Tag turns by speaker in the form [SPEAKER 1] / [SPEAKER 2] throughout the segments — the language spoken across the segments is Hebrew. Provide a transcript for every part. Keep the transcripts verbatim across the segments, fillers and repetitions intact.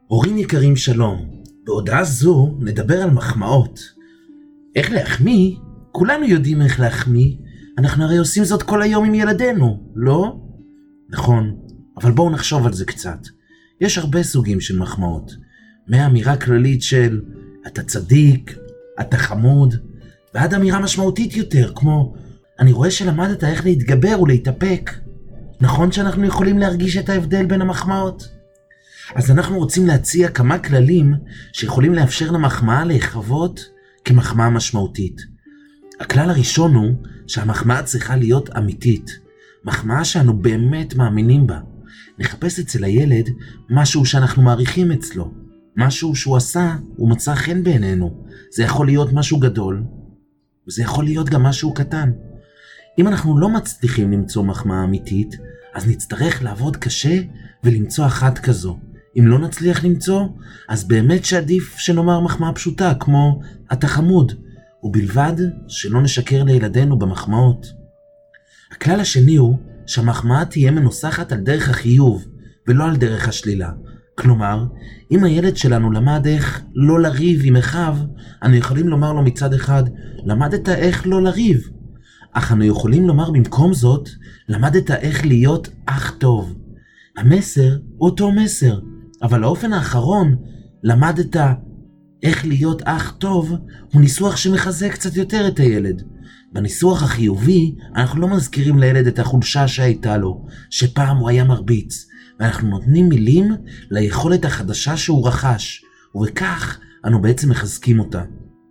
[SPEAKER 1] הורים יקרים שלום, בהודעה זו נדבר על מחמאות. איך להחמיא? כולנו יודעים איך להחמיא, אנחנו הרי עושים זאת כל היום עם ילדינו, לא? נכון, אבל בואו נחשוב על זה קצת. יש הרבה סוגים של מחמאות, מהאמירה כללית של אתה צדיק, אתה חמוד, ועד אמירה משמעותית יותר, כמו אני רואה שלמדת איך להתגבר ולהתאפק. נכון שאנחנו יכולים להרגיש את ההבדל בין המחמאות? אז אנחנו רוצים להציע כמה כללים שיכולים לאפשר למחמאה להיחוות כמחמאה משמעותית. הכלל הראשון הוא שהמחמאה צריכה להיות אמיתית, מחמאה שאנו באמת מאמינים בה. נחפש אצל הילד משהו שאנחנו מעריכים אצלו, משהו שהוא עשה ומצא חן בעינינו. זה יכול להיות משהו גדול, וזה יכול להיות גם משהו קטן. אם אנחנו לא מצליחים למצוא מחמאה אמיתית, אז נצטרך לעבוד קשה ולמצוא אחת כזו. אם לא נצליח למצוא, אז באמת שעדיף שנאמר מחמאה פשוטה, כמו אתה חמוד, ובלבד שלא נשקר לילדינו במחמאות. הכלל השני הוא שהמחמאה תהיה מנוסחת על דרך החיוב, ולא על דרך השלילה. כלומר, אם הילד שלנו למד איך לא לריב עם אחיו, אנו יכולים לומר לו מצד אחד, למדת איך לא לריב. אך אנו יכולים לומר במקום זאת, למדת איך להיות אח טוב. המסר הוא אותו מסר, אבל האופן האחרון, למדת איך להיות אח טוב, הוא ניסוח שמחזק קצת יותר את הילד. בניסוח החיובי, אנחנו לא מזכירים לילד את החולשה שהייתה לו, שפעם הוא היה מרביץ, ואנחנו נותנים מילים ליכולת החדשה שהוא רכש, ובכך אנו בעצם מחזקים אותה.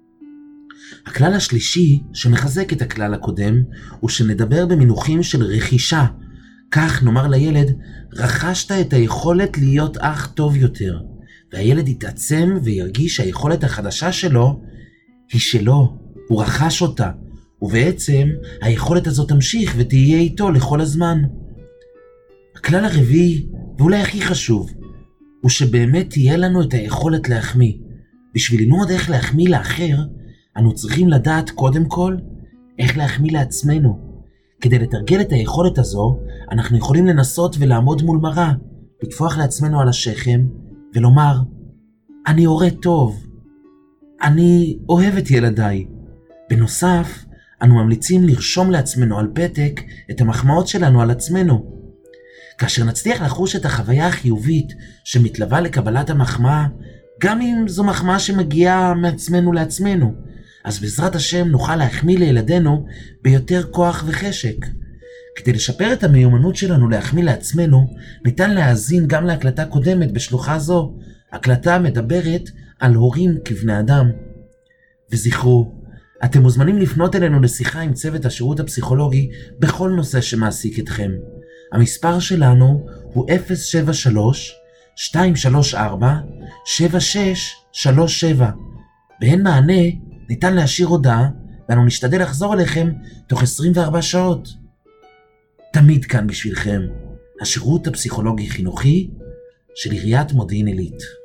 [SPEAKER 1] הכלל השלישי שמחזק את הכלל הקודם, הוא שנדבר במינוחים של רכישה. כך נאמר לילד, רכשת את היכולת להיות אח טוב יותר, והילד יתעצם וירגיש שהיכולת החדשה שלו היא שלו, הוא רכש אותה, ובעצם היכולת הזאת תמשיך ותהיה איתו לכל הזמן. הכלל הרביעי, ואולי הכי חשוב, הוא שבאמת תהיה לנו את היכולת להחמיא. בשביל ללמוד איך להחמיא לאחר, אנו צריכים לדעת קודם כל איך להחמיא לעצמנו. כדי לתרגל את היכולת הזו, אנחנו יכולים לנסות ולעמוד מול מראה, לטפוח לעצמנו על השכם ולומר, אני הורה טוב, אני אוהב את ילדיי. בנוסף, אנו ממליצים לרשום לעצמנו על פתק את המחמאות שלנו על עצמנו. כאשר נצליח לחוש את החוויה החיובית שמתלווה לקבלת המחמאה, גם אם זו מחמאה שמגיעה מעצמנו לעצמנו, אז בעזרת השם נוכל להחמיא לילדינו ביותר כוח וחשק. כדי לשפר את המיומנות שלנו להחמיא לעצמנו, ניתן להאזין גם להקלטה קודמת בשלוחה זו. הקלטה מדברת על הורים כבני אדם. וזכרו, אתם מוזמנים לפנות אלינו לשיחה עם צוות השירות הפסיכולוגי בכל נושא שמעסיק אתכם. המספר שלנו הוא אפס שבע שלוש שתיים שלוש ארבע שבע שש שלוש שבע. בהן מענה ניתן להשאיר הודעה, ואנו נשתדל לחזור אליכם תוך עשרים וארבע שעות. תמיד כאן בשבילכם, השירות הפסיכולוגי חינוכי של עיריית מודיעין עילית.